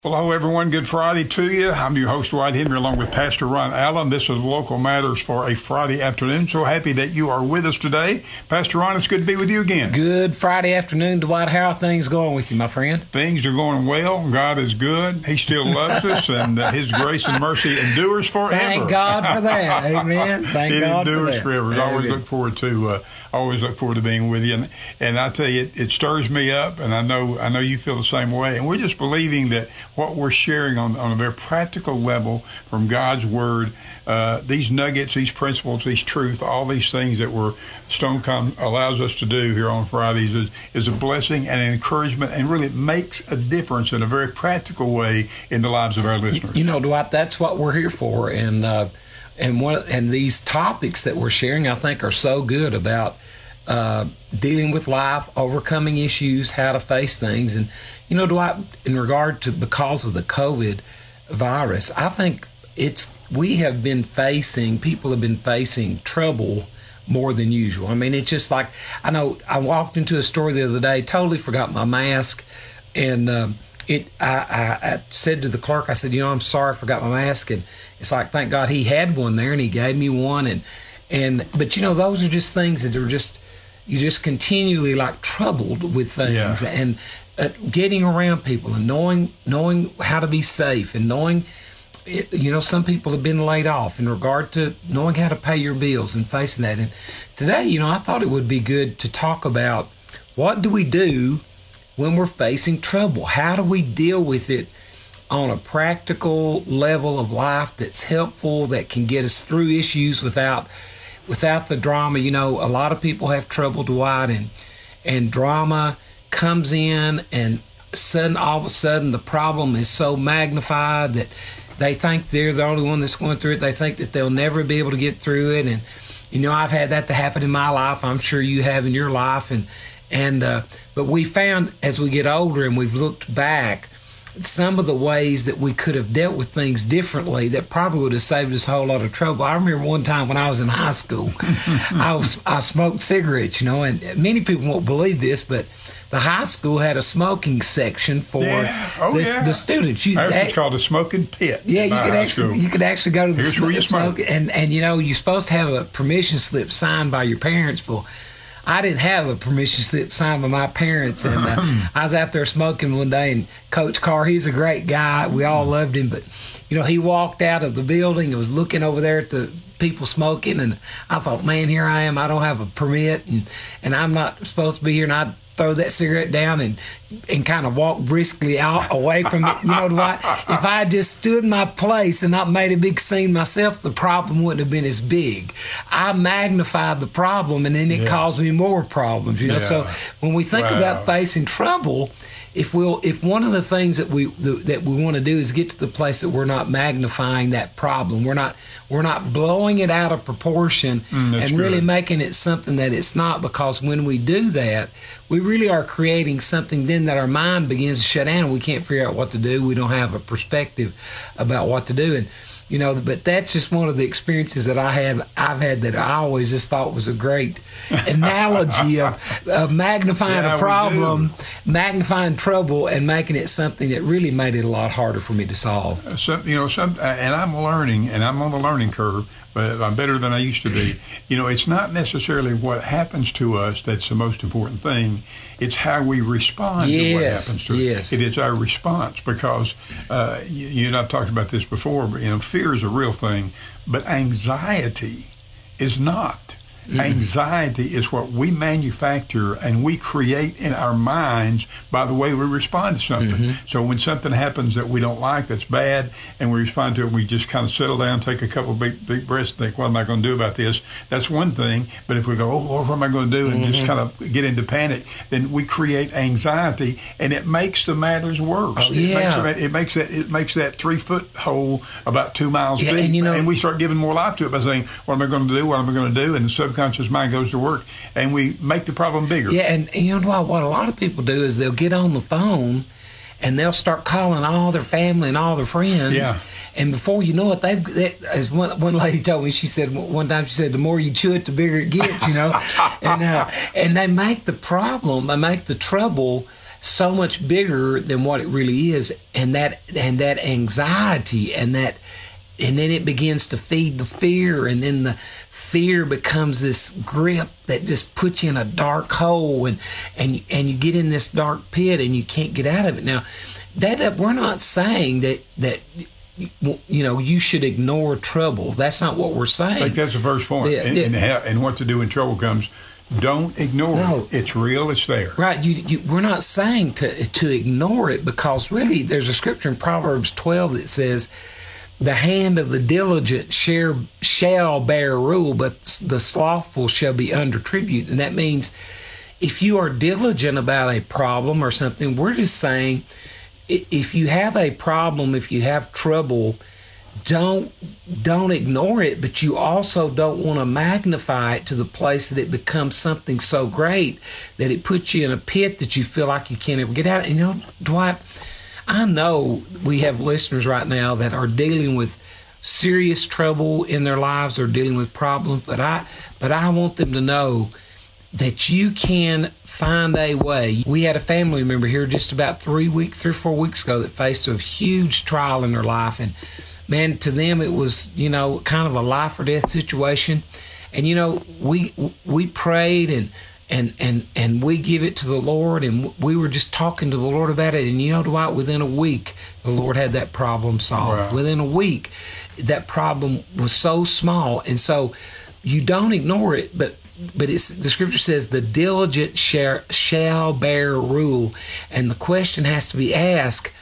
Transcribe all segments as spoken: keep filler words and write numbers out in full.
Well, hello, everyone. Good Friday to you. I'm your host, Dwight Henry, along with Pastor Ron Allen. This is Local Matters for a Friday afternoon. So happy that you are with us today. Pastor Ron, it's good to be with you again. Good Friday afternoon, Dwight. How are things going with you, my friend? Things are going well. God is good. He still loves us, and uh, His grace and mercy endures forever. Thank God for that. Amen. Thank it God for that. It endures forever. I always look forward to uh, always look forward to being with you. And, and I tell you, it, it stirs me up, and I know I know you feel the same way. And we're just believing that what we're sharing On, on a very practical level from God's Word, uh, these nuggets, these principles, these truths, all these things that we're Stonecom allows us to do here on Fridays is, is a blessing and an encouragement, and really makes a difference in a very practical way in the lives of our listeners. You know, Dwight, that's what we're here for, and uh, and one and these topics that we're sharing, I think, are so good about uh, dealing with life, overcoming issues, how to face things. And you know, Dwight, in regard to because of the COVID virus, I think it's we have been facing, people have been facing trouble more than usual. I mean, it's just like, I know I walked into a store the other day, totally forgot my mask, and um, it. I, I, I said to the clerk, I said, you know, I'm sorry, I forgot my mask, and it's like, thank God he had one there, and he gave me one, and and but you know, those are just things that are just, you just continually like troubled with things, yeah. and uh, getting around people and knowing knowing how to be safe, and knowing, it, you know, some people have been laid off in regard to knowing how to pay your bills and facing that. And today, you know, I thought it would be good to talk about what do we do when we're facing trouble? How do we deal with it on a practical level of life that's helpful, that can get us through issues without without the drama? You know, a lot of people have trouble, Dwight, and and drama comes in, and sudden all of a sudden the problem is so magnified that they think they're the only one that's going through it. They think that they'll never be able to get through it. And you know, I've had that to happen in my life. I'm sure you have in your life. And and uh, but we found as we get older and we've looked back, some of the ways that we could have dealt with things differently that probably would have saved us a whole lot of trouble. I remember one time when I was in high school, I was I smoked cigarettes, you know, and many people won't believe this, but the high school had a smoking section for yeah. oh, the, yeah. the students. You, That's what's called a smoking pit. Yeah, you could actually school. you could actually go to the Here's sm- where you smoke, smoke, and and you know, you're supposed to have a permission slip signed by your parents for. I didn't have a permission slip signed by my parents, and uh, I was out there smoking one day, and Coach Carr, he's a great guy. We all loved him, but, you know, he walked out of the building and was looking over there at the people smoking, and I thought, man, here I am. I don't have a permit, and, and I'm not supposed to be here, and I'd throw that cigarette down and and kind of walk briskly out away from it. You know what? If I had just stood in my place and not made a big scene myself, the problem wouldn't have been as big. I magnified the problem, and then it yeah. caused me more problems. You know, yeah. So when we think wow. about facing trouble, if we'll if one of the things that we that we want to do is get to the place that we're not magnifying that problem, we're not we're not blowing it out of proportion mm, and good. really making it something that it's not. Because when we do that, we really are creating something then that our mind begins to shut down. We can't figure out what to do. We don't have a perspective about what to do. And, you know, but that's just one of the experiences that I had, I've had that I always just thought was a great analogy of, of magnifying yeah, a problem, magnifying trouble, and making it something that really made it a lot harder for me to solve. Uh, some, you know, some, uh, and I'm learning, and I'm on the learning curve, but I'm better than I used to be. You know, it's not necessarily what happens to us that's the most important thing. It's how we respond yes, to what happens to yes. us. It is our response, because uh, you, you and I've talked about this before, but, you know, fear is a real thing, but anxiety is not. Mm-hmm. Anxiety is what we manufacture and we create in our minds by the way we respond to something. Mm-hmm. So when something happens that we don't like, that's bad, and we respond to it, we just kind of settle down, take a couple of big, big breaths, and think, what am I going to do about this? That's one thing. But if we go, oh, Lord, what am I going to do? And mm-hmm. just kind of get into panic, then we create anxiety, and it makes the matters worse. Oh, yeah. It makes, it makes that it makes that three-foot hole about two miles yeah, big, and, you know, and we start giving more life to it by saying, what am I going to do? What am I going to do? And the subconscious mind goes to work, and we make the problem bigger. Yeah, and, and you know what? What a lot of people do is they'll get on the phone and they'll start calling all their family and all their friends. Yeah. And before you know it, they've, they, as one, one lady told me, she said, one time she said, the more you chew it, the bigger it gets, you know. and uh, and they make the problem, they make the trouble so much bigger than what it really is, and that and that anxiety and that and then it begins to feed the fear, and then the fear becomes this grip that just puts you in a dark hole, and and and you get in this dark pit and you can't get out of it. Now, that, that we're not saying that that you know you should ignore trouble. That's not what we're saying. I think that's the first point. Yeah, and, yeah. and, how, and what to do when trouble comes. Don't ignore No. it. It's real. It's there. Right. You, you, we're not saying to to ignore it, because really there's a scripture in Proverbs twelve that says, the hand of the diligent share, shall bear rule, but the slothful shall be under tribute. And that means if you are diligent about a problem or something, we're just saying if you have a problem, if you have trouble, don't don't ignore it, but you also don't want to magnify it to the place that it becomes something so great that it puts you in a pit that you feel like you can't ever get out. And you know, Dwight, I know we have listeners right now that are dealing with serious trouble in their lives or dealing with problems, but I but I want them to know that you can find a way. We had a family member here just about three weeks, three or four weeks ago that faced a huge trial in their life, and man, to them it was, you know, kind of a life or death situation. And you know, we we prayed and and and and we give it to the Lord, and we were just talking to the Lord about it. And you know, Dwight, within a week, the Lord had that problem solved. Wow. Within a week, that problem was so small, and so you don't ignore it, but. But it's, the scripture says the diligent shall, shall bear rule. And the question has to be asked,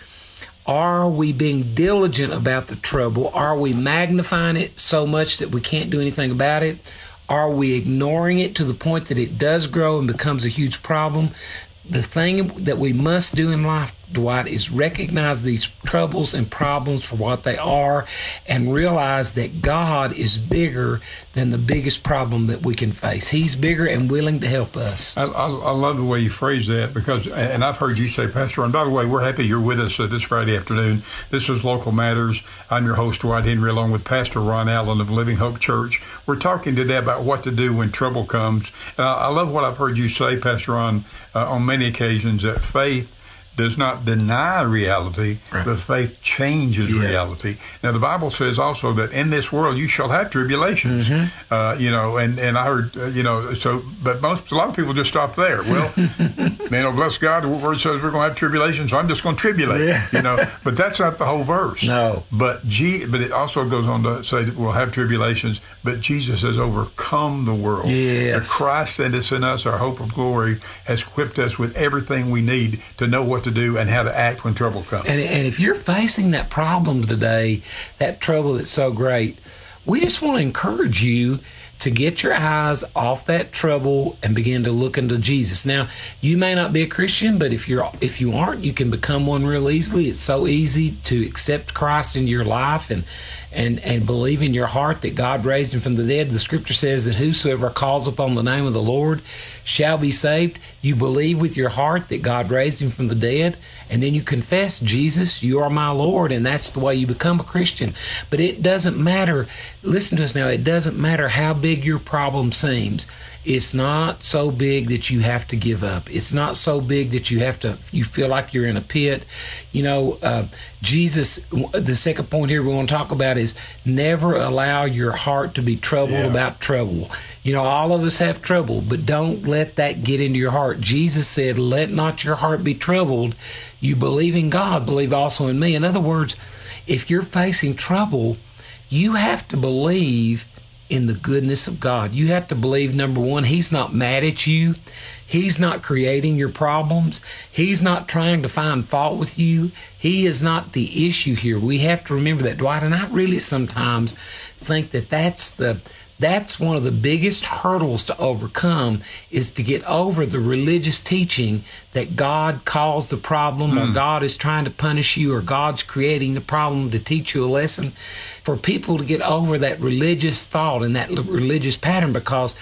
are we being diligent about the trouble? Are we magnifying it so much that we can't do anything about it? Are we ignoring it to the point that it does grow and becomes a huge problem? The thing that we must do in life, Dwight, is recognize these troubles and problems for what they are and realize that God is bigger than the biggest problem that we can face. He's bigger and willing to help us. I, I, I love the way you phrase that, because, and I've heard you say, Pastor, and by the way, we're happy you're with us uh, this Friday afternoon. This is Local Matters. I'm your host, Dwight Henry, along with Pastor Ron Allen of Living Hope Church. We're talking today about what to do when trouble comes. And I, I love what I've heard you say, Pastor Ron, uh, on many occasions, that faith does not deny reality, right. but faith changes yeah. reality. Now, the Bible says also that in this world you shall have tribulations. Mm-hmm. Uh, you know, and, and I heard, uh, you know, so, but most, a lot of people just stop there. Well, you know, bless God, the word says we're going to have tribulations, so I'm just going to tribulate, yeah. you know, but that's not the whole verse. No. But G, but it also goes on to say that we'll have tribulations, but Jesus has overcome the world. Yes. The Christ that is in us, our hope of glory, has equipped us with everything we need to know what to do and how to act when trouble comes. And, and if you're facing that problem today, that trouble that's so great, we just want to encourage you to get your eyes off that trouble and begin to look into Jesus. Now, you may not be a Christian, but if you're if you aren't, you can become one real easily. It's so easy to accept Christ into your life and and and believe in your heart that God raised him from the dead. The scripture says that whosoever calls upon the name of the Lord shall be saved. You believe with your heart that God raised him from the dead, and then you confess, Jesus, you are my Lord, and that's the way you become a Christian. But it doesn't matter. Listen to us now. It doesn't matter how big your problem seems. It's not so big that you have to give up. It's not so big that you have to, you feel like you're in a pit. You know, uh, Jesus, the second point here we want to talk about is never allow your heart to be troubled yeah. about trouble. You know, all of us have trouble, but don't let that get into your heart. Jesus said, let not your heart be troubled. You believe in God, believe also in me. In other words, if you're facing trouble, you have to believe in the goodness of God. You have to believe, number one, he's not mad at you. He's not creating your problems. He's not trying to find fault with you. He is not the issue here. We have to remember that, Dwight. And I really sometimes think that that's the That's one of the biggest hurdles to overcome, is to get over the religious teaching that God caused the problem mm. or God is trying to punish you or God's creating the problem to teach you a lesson. For people to get over that religious thought and that religious pattern, because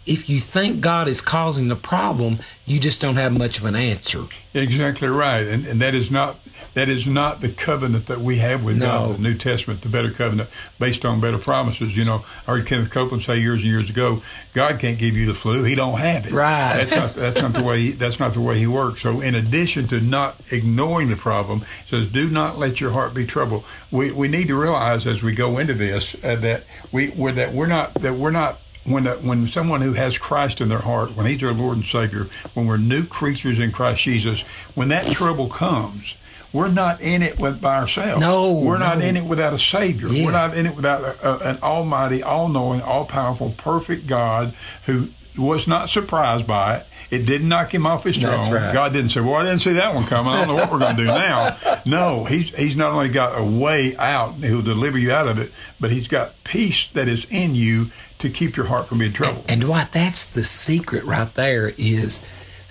if you think God is causing the problem, you just don't have much of an answer. Exactly right, and and that is not that is not the covenant that we have with No. God, the New Testament, the better covenant based on better promises. You know, I heard Kenneth Copeland say years and years ago, God can't give you the flu; He don't have it. Right. That's not that's not the way he, that's not the way He works. So, in addition to not ignoring the problem, it says, "Do not let your heart be troubled." We we need to realize as we go into this uh, that we we're, that we're not that we're not. When a, when someone who has Christ in their heart, when He's their Lord and Savior, when we're new creatures in Christ Jesus, when that trouble comes, we're not in it with, by ourselves. No, we're not no. in it without a Savior. Yeah. We're not in it without a, a, an Almighty, all-knowing, all-powerful, perfect God who was not surprised by it. It didn't knock Him off His throne. That's right. God didn't say, "Well, I didn't see that one coming. I don't know what we're going to do now." No, He's He's not only got a way out, He'll deliver you out of it, but He's got peace that is in you to keep your heart from being troubled. And Dwight, that's the secret right there, is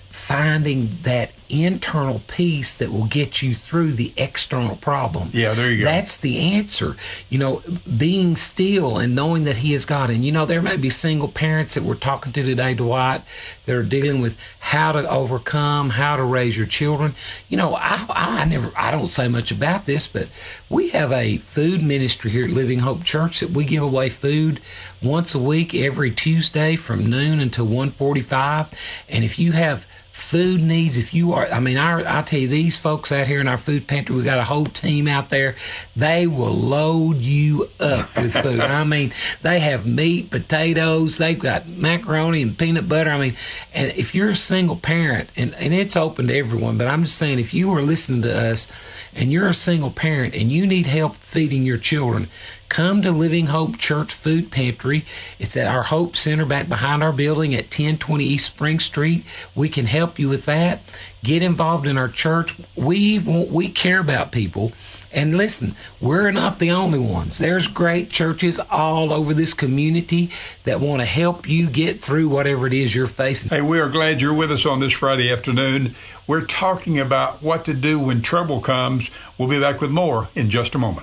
finding that internal peace that will get you through the external problem. Yeah, there you go. That's the answer. You know, being still and knowing that He is God. And, you know, there may be single parents that we're talking to today, Dwight, that are dealing with how to overcome, how to raise your children. You know, I, I never, I don't say much about this, but we have a food ministry here at Living Hope Church that we give away food once a week, every Tuesday from noon until one forty-five. And if you have food needs, if you are, I mean, our, I tell you, these folks out here in our food pantry, we got a whole team out there. They will load you up with food. I mean, they have meat, potatoes, they've got macaroni and peanut butter. I mean, and if you're a single parent, and, and it's open to everyone, but I'm just saying, if you are listening to us and you're a single parent and you need help feeding your children, come to Living Hope Church Food Pantry. It's at our Hope Center back behind our building at ten twenty East Spring Street. We can help you with that. Get involved in our church. We want, we care about people. And listen, we're not the only ones. There's great churches all over this community that want to help you get through whatever it is you're facing. Hey, we are glad you're with us on this Friday afternoon. We're talking about what to do when trouble comes. We'll be back with more in just a moment.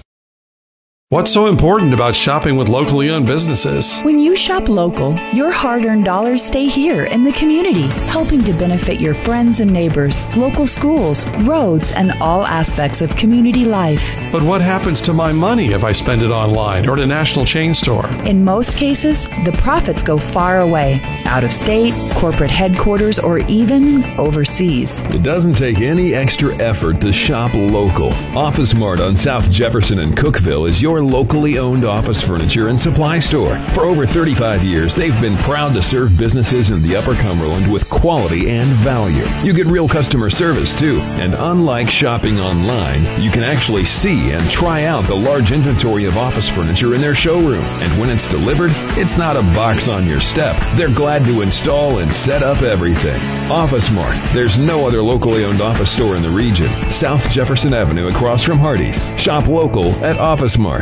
What's so important about shopping with locally owned businesses? When you shop local, your hard-earned dollars stay here in the community, helping to benefit your friends and neighbors, local schools, roads, and all aspects of community life. But what happens to my money if I spend it online or at a national chain store? In most cases, the profits go far away, out of state, corporate headquarters, or even overseas. It doesn't take any extra effort to shop local. Office Mart on South Jefferson and Cookeville is your locally owned office furniture and supply store. For over thirty-five years, they've been proud to serve businesses in the Upper Cumberland with quality and value. You get real customer service, too. And unlike shopping online, you can actually see and try out the large inventory of office furniture in their showroom. And when it's delivered, it's not a box on your step. They're glad to install and set up everything. Office Mart. There's no other locally owned office store in the region. South Jefferson Avenue across from Hardee's. Shop local at Office Mart.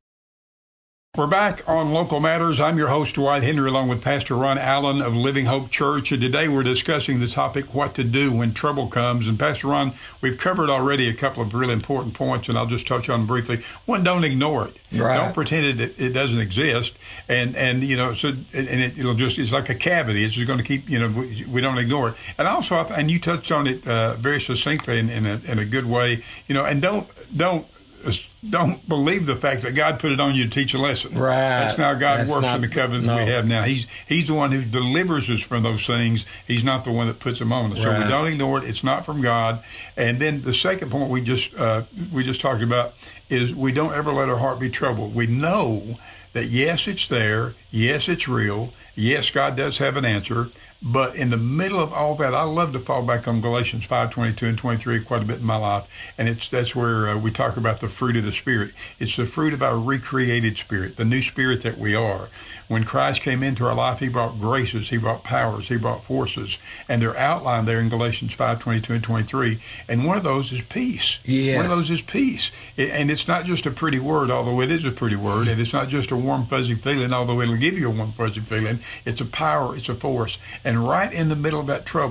We're back on Local Matters. I'm your host, Dwight Henry, along with Pastor Ron Allen of Living Hope Church. And today we're discussing the topic, what to do when trouble comes. And Pastor Ron, we've covered already a couple of really important points, and I'll just touch on them briefly. One, don't ignore it. Right. Don't pretend it, it doesn't exist. And, and you know, so, and it, it'll just, it's like a cavity. It's just going to keep, you know, we, we don't ignore it. And also, and you touched on it uh, very succinctly in, in, a, in a good way, you know, and don't, don't, Don't believe the fact that God put it on you to teach a lesson. Right. That's not how God That's works not, in the covenants no. we have now. He's He's the one who delivers us from those things. He's not the one that puts them on us. Right. So we don't ignore it. It's not from God. And then the second point we just uh, we just talked about is we don't ever let our heart be troubled. We know that yes, it's there. Yes, it's real. Yes, God does have an answer. But in the middle of all that, I love to fall back on Galatians five twenty-two and twenty-three quite a bit in my life. And it's that's where uh, we talk about the fruit of the Spirit. It's the fruit of our recreated spirit, the new spirit that we are. When Christ came into our life, He brought graces, He brought powers, He brought forces. And they're outlined there in Galatians five twenty-two and twenty-three. And one of those is peace. Yes. One of those is peace. It, and it's not just a pretty word, although it is a pretty word. And it's not just a warm, fuzzy feeling, although it'll give you a warm, fuzzy feeling. It's a power. It's a force. And And right in the middle of that trouble,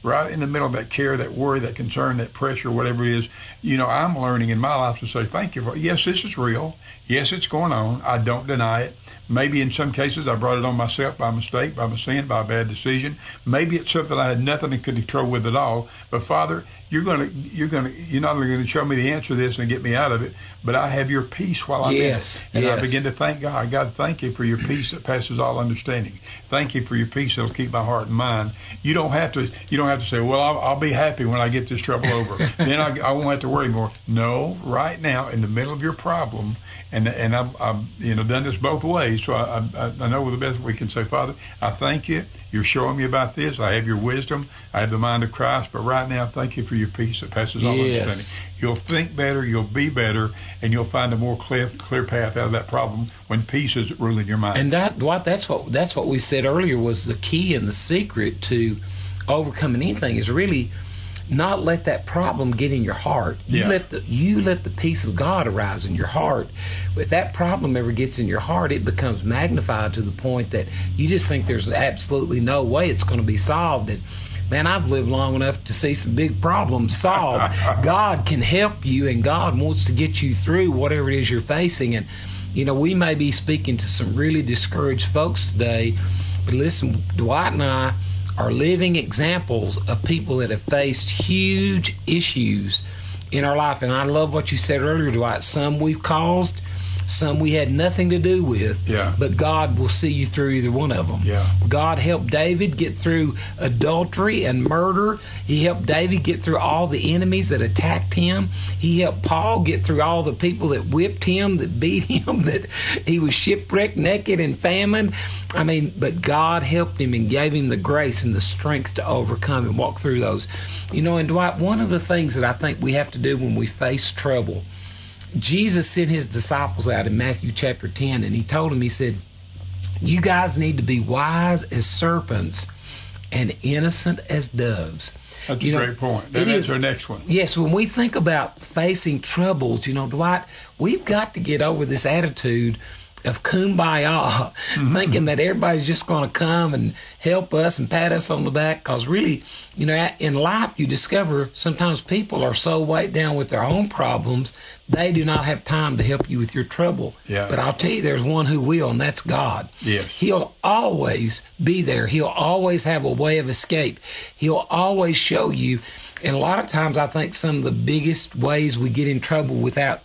right in the middle of that care, that worry, that concern, that pressure, whatever it is, you know, I'm learning in my life to say, thank you for, yes, this is real. Yes, it's going on. I don't deny it. Maybe in some cases I brought it on myself by mistake, by my sin, by a bad decision. Maybe it's something I had nothing to control with at all. But Father, you're gonna, you're gonna, you're not only going to show me the answer to this and get me out of it, but I have your peace while I'm yes, in it. And yes. I begin to thank God. God, thank you for your peace that passes all understanding. Thank you for your peace that'll keep my heart and mind. You don't have to, you don't have to say, well, I'll, I'll be happy when I get this trouble over. Then I, I won't have to worry more. No, right now, in the middle of your problem, and and I've, I've you know done this both ways, so I, I I know the best we can say, Father, I thank you. You're showing me about this. I have your wisdom. I have the mind of Christ. But right now, thank you for your peace that passes all yes. understanding. You'll think better. You'll be better, and you'll find a more clear clear path out of that problem when peace is ruling your mind. And that what that's what that's what we said earlier was the key and the secret to overcoming anything is really not let that problem get in your heart. You Yeah. let the you let the peace of God arise in your heart. If that problem ever gets in your heart, it becomes magnified to the point that you just think there's absolutely no way it's going to be solved. And man, I've lived long enough to see some big problems solved. God can help you, and God wants to get you through whatever it is you're facing. And you know, we may be speaking to some really discouraged folks today, but listen, Dwight and I are living examples of people that have faced huge issues in our life. And I love what you said earlier, Dwight. Some we've caused, some we had nothing to do with, Yeah. but God will see you through either one of them. Yeah. God helped David get through adultery and murder. He helped David get through all the enemies that attacked him. He helped Paul get through all the people that whipped him, that beat him, that he was shipwrecked, naked, and famine. I mean, but God helped him and gave him the grace and the strength to overcome and walk through those. You know, and Dwight, one of the things that I think we have to do when we face trouble, Jesus sent his disciples out in Matthew chapter ten, and he told them, he said, you guys need to be wise as serpents and innocent as doves. That's you a know, great point. That, it that's is, our next one. Yes, when we think about facing troubles, you know, Dwight, we've got to get over this attitude of kumbaya, mm-hmm. thinking that everybody's just going to come and help us and pat us on the back. Because really, you know, in life you discover sometimes people are so weighed down with their own problems, they do not have time to help you with your trouble. Yeah. But I'll tell you, there's one who will, and that's God. Yes. He'll always be there. He'll always have a way of escape. He'll always show you. And a lot of times I think some of the biggest ways we get in trouble without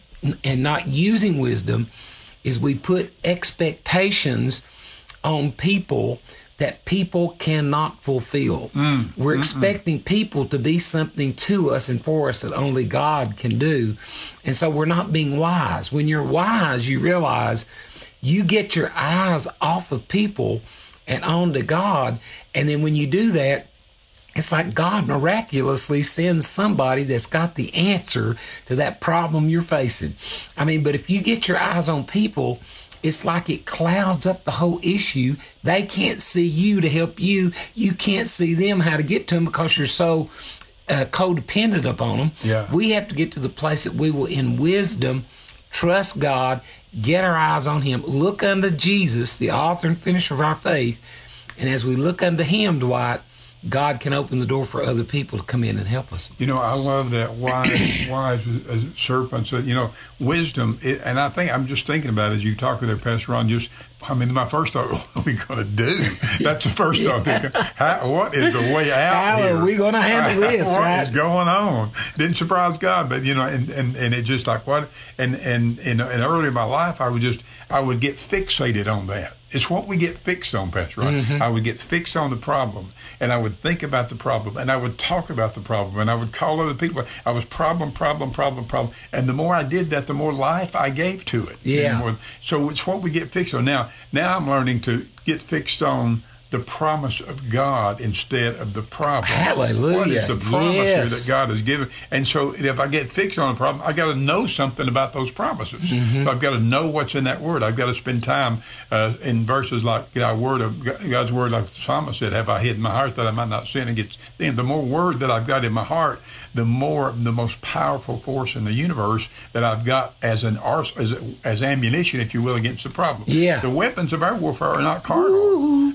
and not using wisdom is we put expectations on people that people cannot fulfill. Mm, We're mm-mm. expecting people to be something to us and for us that only God can do. And so we're not being wise. When you're wise, you realize you get your eyes off of people and onto God. And then when you do that, it's like God miraculously sends somebody that's got the answer to that problem you're facing. I mean, but if you get your eyes on people, it's like it clouds up the whole issue. They can't see you to help you. You can't see them how to get to them because you're so uh, codependent upon them. Yeah. We have to get to the place that we will, in wisdom, trust God, get our eyes on Him, look unto Jesus, the author and finisher of our faith. And as we look unto Him, Dwight, God can open the door for other people to come in and help us. You know, I love that wise, wise as serpents. You know, wisdom, it, and I think I'm just thinking about it as you talk with there, Pastor Ron. Just, I mean, my first thought, what are we going to do? That's the first thought. How, what is the way out How here? are we going to handle this? What right? is going on? Didn't surprise God, but you know, and and, and it just like what, and and and, and early in my life, I would just, I would get fixated on that. It's what we get fixed on, Pastor Ron. Mm-hmm. I would get fixed on the problem, and I would think about the problem, and I would talk about the problem, and I would call other people. I was problem, problem, problem, problem. And the more I did that, the more life I gave to it. Yeah. More, so it's what we get fixed on. Now, now I'm learning to get fixed on the promise of God instead of the problem. Hallelujah. What is the promise yes. here that God has given? And so if I get fixed on a problem, I got to know something about those promises. Mm-hmm. So I've got to know what's in that word. I've got to spend time uh, in verses like our word of God's word, like the psalmist said, have I hid in my heart that I might not sin against thee. The more word that I've got in my heart, the more, the most powerful force in the universe that I've got as an ars- as, as ammunition, if you will, against the problem. Yeah. The weapons of our warfare are not carnal, Ooh. but are mighty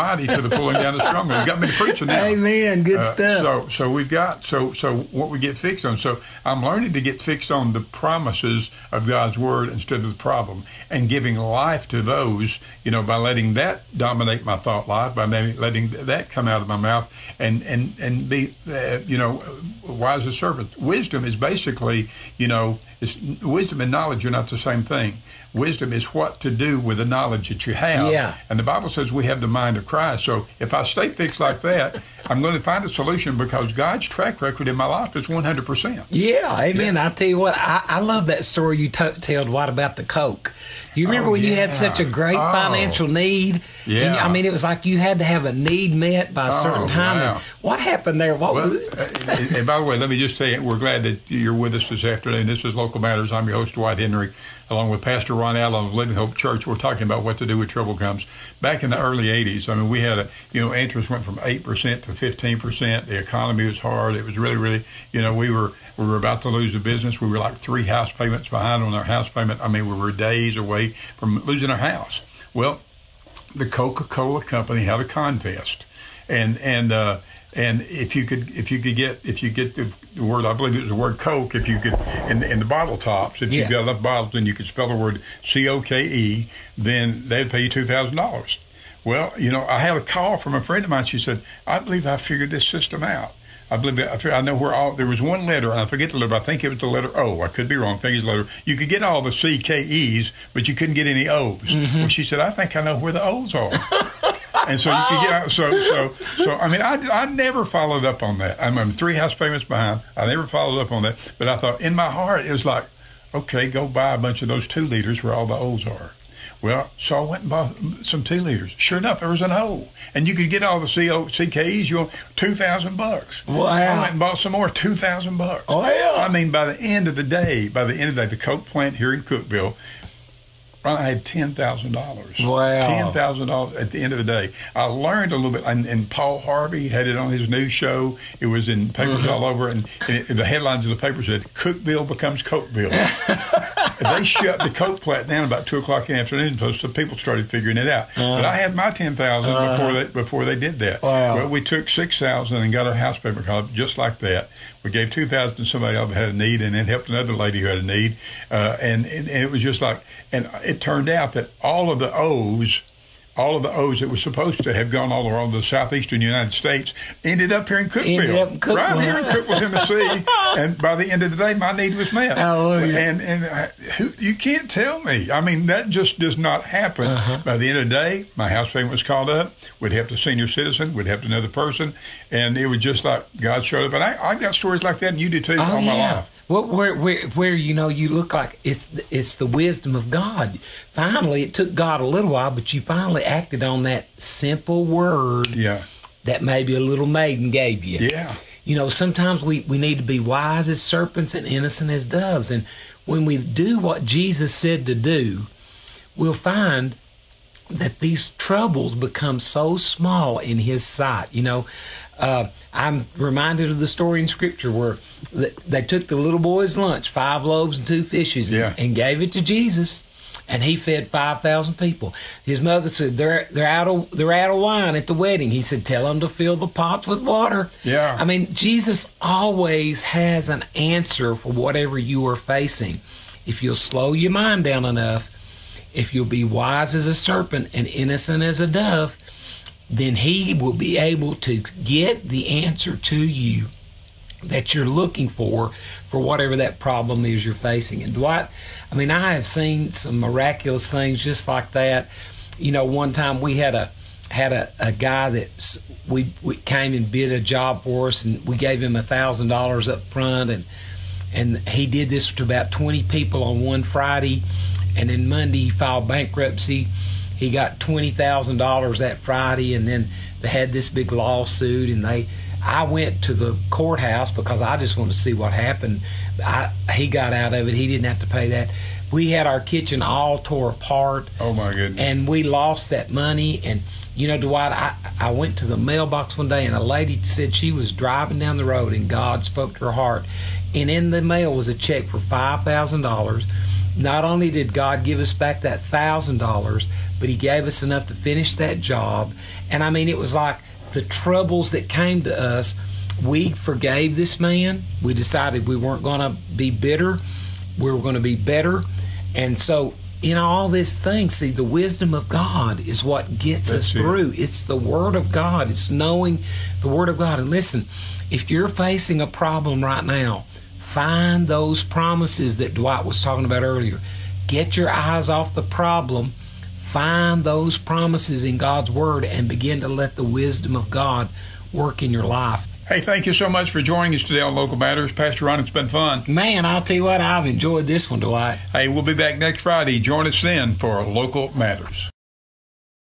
mighty to the pulling down of strongholds. You got me to preaching now. Amen. Good uh, stuff. So, so we've got so so what we get fixed on. So I'm learning to get fixed on the promises of God's word instead of the problem, and giving life to those. You know, by letting that dominate my thought life, by letting that come out of my mouth, and and and be uh, you know wise as serpents. Wisdom is basically you know it's, wisdom and knowledge are not the same thing. Wisdom is what to do with the knowledge that you have. Yeah. And the Bible says we have the mind of Christ. So if I stay fixed like that, I'm going to find a solution because God's track record in my life is one hundred percent. Yeah, amen. Yeah. I tell you what, I, I love that story you t- told. What about the Coke? You remember Oh, when you had yeah. such a great Oh. financial need? Yeah. And, I mean, it was like you had to have a need met by a certain Oh, time. wow. And what happened there? What Well, was uh, and, and by the way, let me just say we're glad that you're with us this afternoon. This is Local Matters. I'm your host, Dwight Henry, along with Pastor Ron Allen of Living Hope Church. We're talking about what to do when trouble comes. Back in the early eighties, I mean, we had a, you know, interest went from eight percent to fifteen percent. The economy was hard. It was really, really, you know, we were we were about to lose the business. We were like three house payments behind on our house payment. I mean, we were days away from losing our house. Well, the Coca-Cola company had a contest, and and uh, and if you could if you could get if you get the word, I believe it was the word Coke, if you could in in the bottle tops, if Yeah. you got enough bottles and you could spell the word C O K E, then they'd pay you two thousand dollars. Well, you know, I had a call from a friend of mine. She said, "I believe I figured this system out. I believe that, I fig- I know where all there was one letter, and I forget the letter. But I think it was the letter O. I could be wrong. I think it's the letter. You could get all the C K Es, but you couldn't get any O's." Mm-hmm. Well, she said, "I think I know where the O's are." And so you could get out. So, so, so. I mean, I, I never followed up on that. I'm, I'm three house payments behind. I never followed up on that. But I thought in my heart it was like, okay, go buy a bunch of those two liters where all the O's are. Well, so I went and bought some two liters. Sure enough, there was an O, and you could get all the C O C K Es. You know, two thousand bucks. Wow! I went and bought some more, two thousand bucks. Oh yeah! I mean, by the end of the day, by the end of the day, the Coke plant here in Cookeville, I had ten thousand dollars. Wow. ten thousand dollars at the end of the day. I learned a little bit, and, and Paul Harvey had it on his news show. It was in papers Mm-hmm. all over, and, and it, the headlines of the paper said, Cookeville becomes Cokeville. They shut the Coke plant down about two o'clock in the afternoon, so people started figuring it out. Uh, but I had my ten thousand uh, before they before they did that. Wow. Well, we took six thousand and got our house payment card just like that. We gave two thousand to somebody else that had a need, and then helped another lady who had a need. Uh, and, and and it was just like, and it turned out that all of the O's. All of the O's that were supposed to have gone all around the southeastern United States ended up here in Cookeville, Ended up in Cookeville. right here in Cookeville, Tennessee. And by the end of the day, my need was met. Hallelujah. And and uh, who, you can't tell me. I mean, that just does not happen. Uh-huh. By the end of the day, my house payment was called up. We'd help the senior citizen. We'd help another person, and it was just like God showed up. And I, I got stories like that, and you do too, Oh, all my yeah. life. Well, where, where, where, you know, you look like it's it's the wisdom of God. Finally, it took God a little while, but you finally acted on that simple word Yeah. that maybe a little maiden gave you. Yeah. You know, sometimes we, we need to be wise as serpents and innocent as doves. And when we do what Jesus said to do, we'll find that these troubles become so small in His sight. You know, uh, I'm reminded of the story in Scripture where th- they took the little boy's lunch, five loaves and two fishes, Yeah. and, and gave it to Jesus, and He fed five thousand people. His mother said, "They're they're out of they're out of wine at the wedding." He said, "Tell them to fill the pots with water." Yeah. I mean, Jesus always has an answer for whatever you are facing. If you'll slow your mind down enough, if you'll be wise as a serpent and innocent as a dove, then He will be able to get the answer to you that you're looking for, for whatever that problem is you're facing. And Dwight, I mean, I have seen some miraculous things just like that. You know, one time we had a had a, a guy that we, we came and bid a job for us, and we gave him a thousand dollars up front, and and he did this to about twenty people on one Friday, and then Monday he filed bankruptcy. He got twenty thousand dollars that Friday, and then they had this big lawsuit, and they I went to the courthouse because I just wanted to see what happened. I, he got out of it. He didn't have to pay that. We had our kitchen all tore apart. Oh, my goodness. And we lost that money. And, you know, Dwight, I, I went to the mailbox one day, and a lady said she was driving down the road, and God spoke to her heart. And in the mail was a check for five thousand dollars not only did God give us back that thousand dollars, but He gave us enough to finish that job. And I mean, it was like the troubles that came to us, we forgave this man. We decided we weren't going to be bitter. We were going to be better. And so in all this thing, see, the wisdom of God is what gets That's us it. through. It's the Word of God. It's knowing the Word of God. And listen, if you're facing a problem right now, find those promises that Dwight was talking about earlier. Get your eyes off the problem. Find those promises in God's Word and begin to let the wisdom of God work in your life. Hey, thank you so much for joining us today on Local Matters. Pastor Ron, it's been fun. Man, I'll tell you what, I've enjoyed this one, Dwight. Hey, we'll be back next Friday. Join us then for Local Matters.